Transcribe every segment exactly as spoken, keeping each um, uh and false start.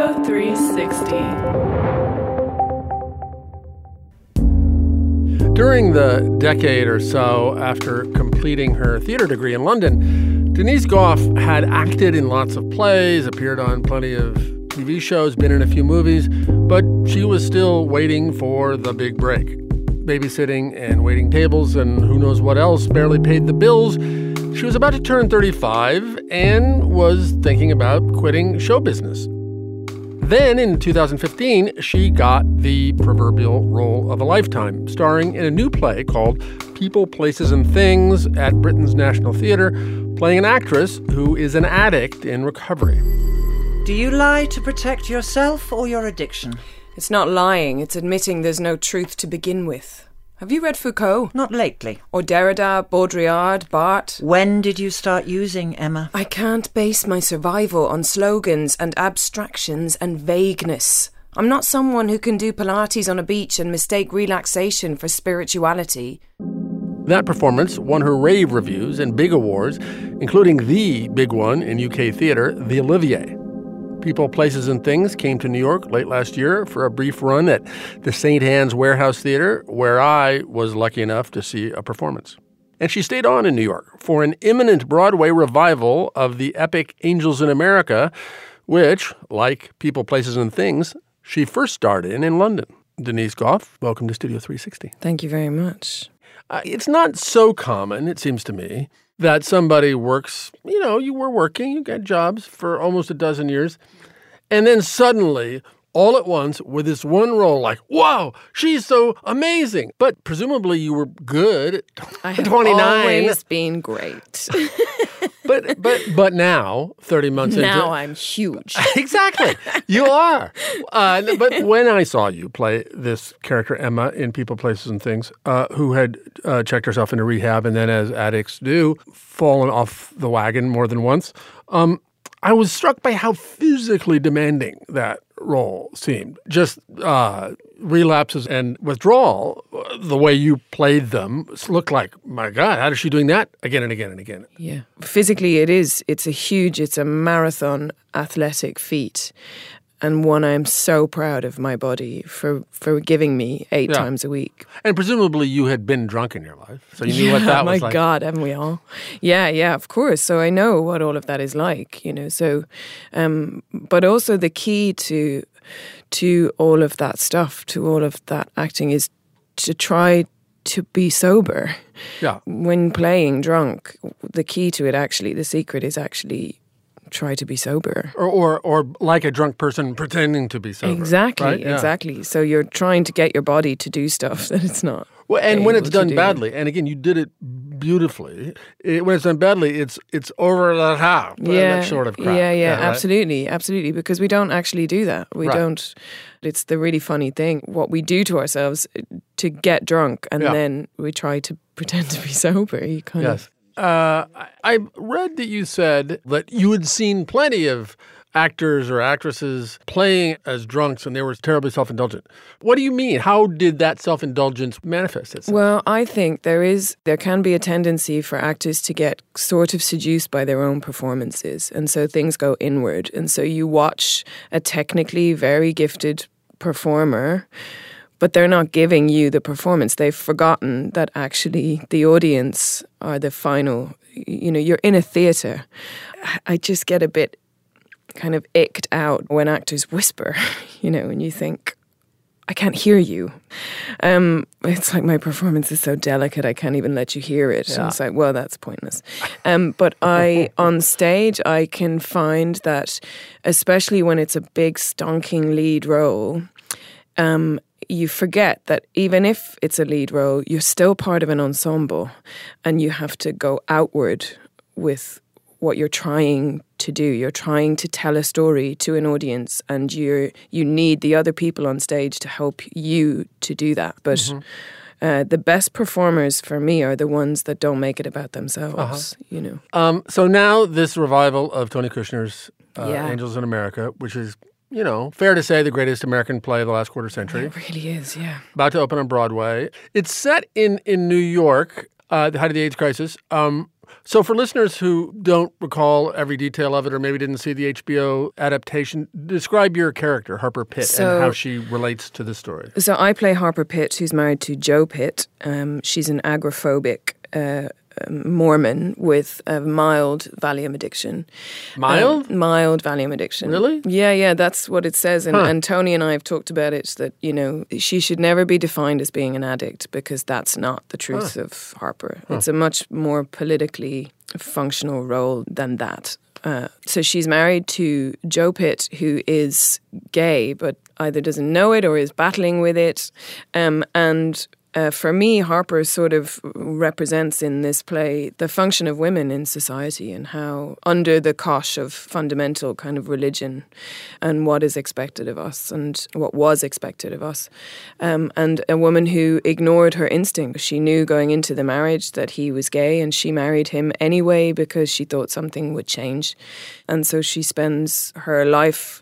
Studio three sixty. During the decade or so after completing her theater degree in London, Denise Gough had acted in lots of plays, appeared on plenty of T V shows, been in a few movies, but she was still waiting for the big break. Babysitting and waiting tables and who knows what else barely paid the bills. She was about to turn thirty-five and was thinking about quitting show business. Then, in two thousand fifteen, she got the proverbial role of a lifetime, starring in a new play called People, Places, and Things at Britain's National Theatre, playing an actress who is an addict in recovery. Do you lie to protect yourself or your addiction? It's not lying, it's admitting there's no truth to begin with. Have you read Foucault? Not lately. Or Derrida, Baudrillard, Barthes? When did you start using, Emma? I can't base my survival on slogans and abstractions and vagueness. I'm not someone who can do Pilates on a beach and mistake relaxation for spirituality. That performance won her rave reviews and big awards, including the big one in U K theater, the Olivier. People, Places, and Things came to New York late last year for a brief run at the Saint Anne's Warehouse Theater, where I was lucky enough to see a performance. And she stayed on in New York for an imminent Broadway revival of the epic Angels in America, which, like People, Places, and Things, she first starred in in London. Denise Gough, welcome to Studio three sixty. Thank you very much. Uh, it's not so common, it seems to me, that somebody works, you know, you were working, you got jobs for almost a dozen years, and then suddenly, all at once, with this one role, like, wow, she's so amazing. But presumably you were good I have twenty-nine. Always been great. but but but now, thirty months into Now I'm huge. Exactly. You are. Uh, but when I saw you play this character, Emma, in People, Places, and Things, uh, who had uh, checked herself into rehab and then, as addicts do, fallen off the wagon more than once, um, I was struck by how physically demanding that role seemed. Just uh, relapses and withdrawal, the way you played them, looked like, my God, how is she doing that again and again and again? Yeah. Physically, it is. It's a huge, it's a marathon athletic feat. And one I'm so proud of my body for, for giving me eight Yeah. times a week. And presumably you had been drunk in your life, so you knew yeah, what that my was like. God, haven't we all? Yeah, yeah, of course. So I know what all of that is like, you know. So, um, but also the key to to all of that stuff, to all of that acting, is to try to be sober. Yeah. When playing drunk, the key to it, actually, the secret is actually try to be sober. Or, or or like a drunk person pretending to be sober. Exactly, right? Yeah. exactly. So you're trying to get your body to do stuff that it's not. Well, and when able it's to done do. badly, and again, you did it beautifully. It, when it's done badly, it's it's over the top. Yeah, that sort of crap. yeah, yeah, right? absolutely, absolutely. Because we don't actually do that. We Right. don't. It's the really funny thing. What we do to ourselves to get drunk, and Yeah. then we try to pretend to be sober. You kind Yes. of. Uh, I, I read that you said that you had seen plenty of actors or actresses playing as drunks and they were terribly self-indulgent. What do you mean? How did that self-indulgence manifest itself? Well, I think there is, there can be a tendency for actors to get sort of seduced by their own performances. And so things go inward. And so you watch a technically very gifted performer, but they're not giving you the performance. They've forgotten that actually the audience are the final, you know, you're in a theatre. I just get a bit kind of icked out when actors whisper, you know, and you think, I can't hear you. Um, it's like my performance is so delicate, I can't even let you hear it. Yeah. And it's like, well, that's pointless. Um, but I, on stage, I can find that, especially when it's a big stonking lead role, um, you forget that even if it's a lead role, you're still part of an ensemble and you have to go outward with what you're trying to do. You're trying to tell a story to an audience and you're, you need the other people on stage to help you to do that. But mm-hmm. uh, the best performers for me are the ones that don't make it about themselves, uh-huh. you know. Um, so now this revival of Tony Kushner's uh, Yeah. Angels in America, which is, you know, fair to say the greatest American play of the last quarter century. It really is, yeah. About to open on Broadway. It's set in, in New York, uh, the height of the AIDS crisis. Um, So for listeners who don't recall every detail of it or maybe didn't see the H B O adaptation, describe your character, Harper Pitt, so, and how she relates to the story. So I play Harper Pitt, who's married to Jo Pitt. Um, she's an agoraphobic uh, Mormon with a mild Valium addiction. Mild? Um, mild Valium addiction. Really? Yeah, yeah, that's what it says. And, huh. and Tony and I have talked about it, that, you know, she should never be defined as being an addict because that's not the truth huh. of Harper. Huh. It's a much more politically functional role than that. Uh, so she's married to Jo Pitt, who is gay, but either doesn't know it or is battling with it. Um, and Uh, for me, Harper sort of represents in this play the function of women in society and how under the cosh of fundamental kind of religion and what is expected of us and what was expected of us. Um, and a woman who ignored her instinct. She knew going into the marriage that he was gay and she married him anyway because she thought something would change. And so she spends her life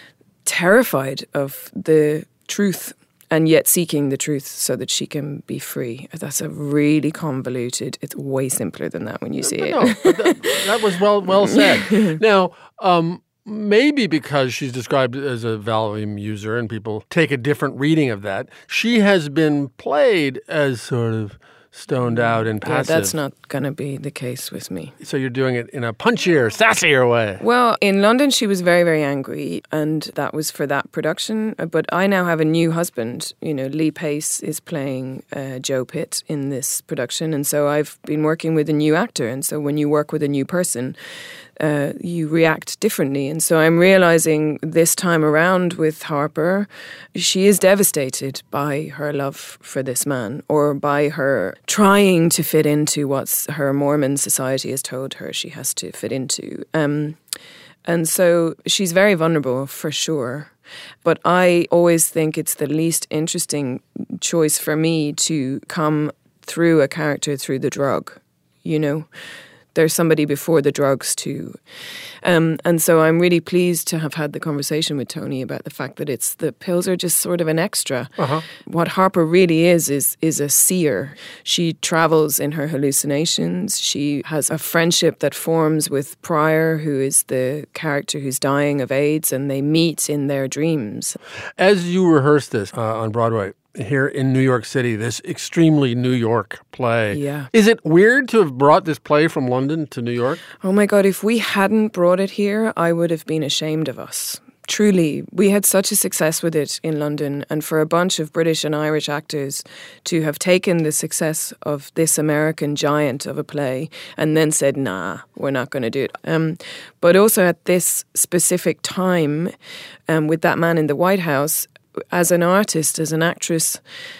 terrified of the truth and yet seeking the truth so that she can be free. That's a really convoluted, it's way simpler than that when you see but it. No, but that, that was well well said. Now, um, maybe because she's described as a Valium user and people take a different reading of that, she has been played as sort of stoned out and passive. Yeah, that's not going to be the case with me. So you're doing it in a punchier, sassier way. Well, in London, she was very, very angry, and that was for that production. But I now have a new husband. You know, Lee Pace is playing uh, Jo Pitt in this production, and so I've been working with a new actor. And so when you work with a new person, uh, you react differently. And so I'm realizing this time around with Harper, she is devastated by her love for this man, or by her trying to fit into what her Mormon society has told her she has to fit into. Um, and so she's very vulnerable, for sure. But I always think it's the least interesting choice for me to come through a character through the drug, you know? There's somebody before the drugs too. Um, and so I'm really pleased to have had the conversation with Tony about the fact that it's the pills are just sort of an extra. Uh-huh. What Harper really is, is is a seer. She travels in her hallucinations. She has a friendship that forms with Pryor, who is the character who's dying of AIDS, and they meet in their dreams. As you rehearse this uh, on Broadway, here in New York City, this extremely New York play. Yeah. Is it weird to have brought this play from London to New York? Oh my God, if we hadn't brought it here, I would have been ashamed of us. Truly, we had such a success with it in London, and for a bunch of British and Irish actors to have taken the success of this American giant of a play and then said, nah, we're not going to do it. Um, but also at this specific time, um, with that man in the White House, as an artist, as an actress,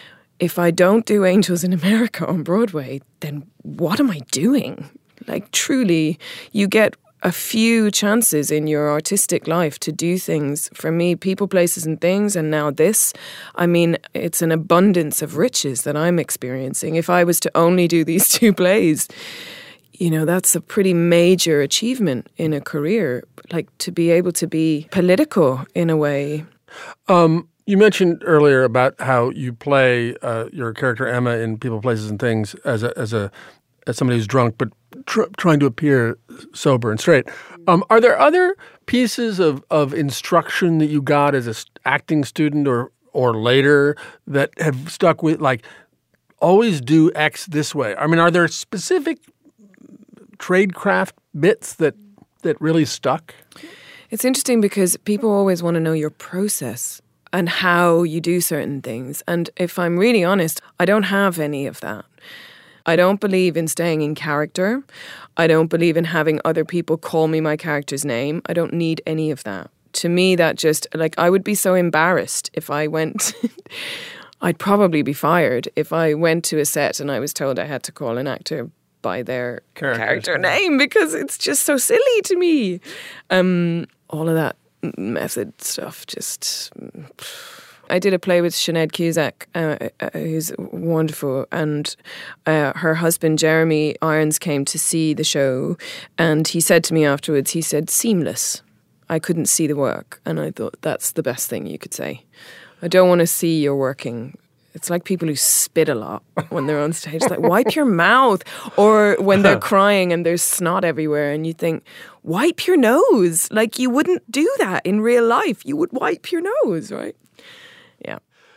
if I don't do Angels in America on Broadway, then what am I doing? Like, truly, you get a few chances in your artistic life to do things. For me, people, places, and things, and now this. I mean, it's an abundance of riches that I'm experiencing. If I was to only do these two plays, you know, that's a pretty major achievement in a career, like to be able to be political in a way. Um. You mentioned earlier about how you play uh, your character Emma in People, Places, and Things as a as a as somebody who's drunk but tr- trying to appear sober and straight. Um, are there other pieces of, of instruction that you got as an acting student or or later that have stuck with, like, always do X this way? I mean, are there specific tradecraft bits that that really stuck? It's interesting because people always want to know your process and how you do certain things. And if I'm really honest, I don't have any of that. I don't believe in staying in character. I don't believe in having other people call me my character's name. I don't need any of that. To me, that just, like, I would be so embarrassed if I went... I'd probably be fired if I went to a set and I was told I had to call an actor by their Characters. character name, because it's just so silly to me. Um, all of that method stuff, just... I did a play with Sinead Cusack, uh, uh, who's wonderful, and uh, her husband, Jeremy Irons, came to see the show, and he said to me afterwards, he said, seamless. I couldn't see the work, and I thought, that's the best thing you could say. I don't want to see you're working It's like people who spit a lot when they're on stage. It's like, wipe your mouth. Or when they're crying and there's snot everywhere and you think, wipe your nose. Like, you wouldn't do that in real life. You would wipe your nose, right? Yeah.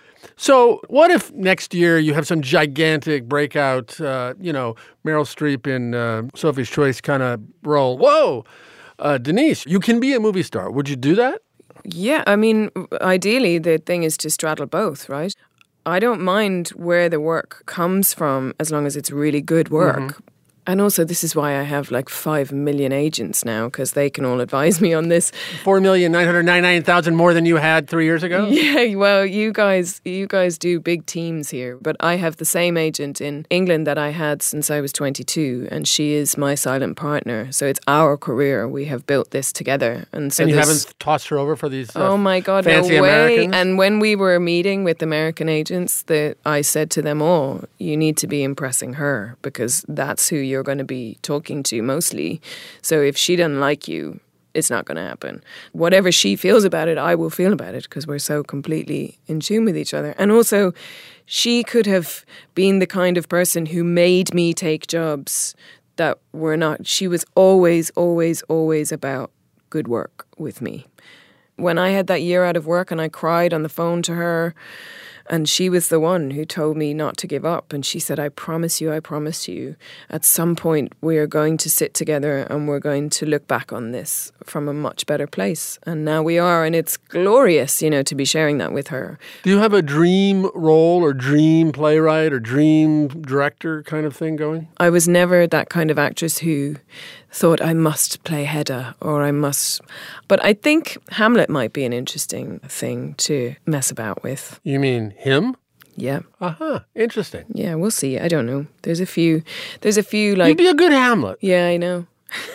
So what if next year you have some gigantic breakout, uh, you know, Meryl Streep in uh, Sophie's Choice kind of role? Whoa, uh, Denise, you can be a movie star. Would you do that? Yeah, I mean, ideally the thing is to straddle both, right? I don't mind where the work comes from as long as it's really good work. Mm-hmm. And also, this is why I have like five million agents now, because they can all advise me on this. Four million nine hundred ninety-nine thousand more than you had three years ago? Yeah, well, you guys you guys do big teams here. But I have the same agent in England that I had since I was twenty-two, and she is my silent partner. So it's our career. We have built this together. And so and you haven't tossed her over for these uh, oh my God, fancy no way. Americans? And when we were meeting with American agents, the, I said to them all, you need to be impressing her, because that's who you're you're going to be talking to mostly. So if she doesn't like you, it's not going to happen. Whatever she feels about it, I will feel about it, because we're so completely in tune with each other. And also, she could have been the kind of person who made me take jobs that were not. She was always, always, always about good work with me. When I had that year out of work and I cried on the phone to her, and she was the one who told me not to give up. And she said, I promise you, I promise you, at some point we are going to sit together and we're going to look back on this from a much better place. And now we are, and it's glorious, you know, to be sharing that with her. Do you have a dream role or dream playwright or dream director kind of thing going? I was never that kind of actress who thought I must play Hedda or I must. But I think Hamlet might be an interesting thing to mess about with. You mean him? Yeah. Uh-huh. Interesting. Yeah, we'll see. I don't know. There's a few, there's a few like... You'd be a good Hamlet. Yeah, I know.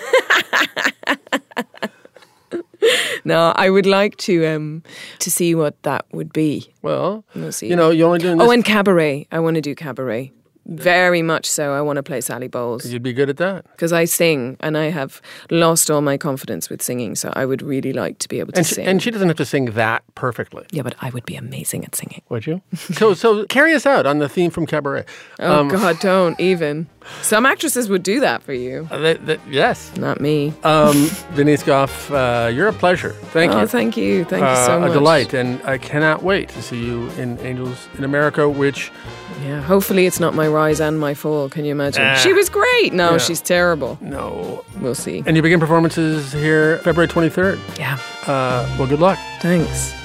No, I would like to um, to see what that would be. Well, we'll see. You know, you're only doing this... Oh, and cabaret. I want to do cabaret. Very much so. I want to play Sally Bowles. You'd be good at that. Because I sing, and I have lost all my confidence with singing, so I would really like to be able to and she, sing. And she doesn't have to sing that perfectly. Yeah, but I would be amazing at singing. Would you? so so carry us out on the theme from Cabaret. Oh, um, God, don't even. Some actresses would do that for you. Uh, they, they, yes. Not me. Um, Denise Gough, uh, you're a pleasure. Thank oh, you. thank you. Thank uh, you so much. A delight, and I cannot wait to see you in Angels in America, which... Yeah, hopefully it's not my rise and my fall. Can you imagine? Uh, she was great. No, yeah. she's terrible. No. We'll see. And you begin performances here February twenty-third. Yeah. Uh, well, good luck. Thanks.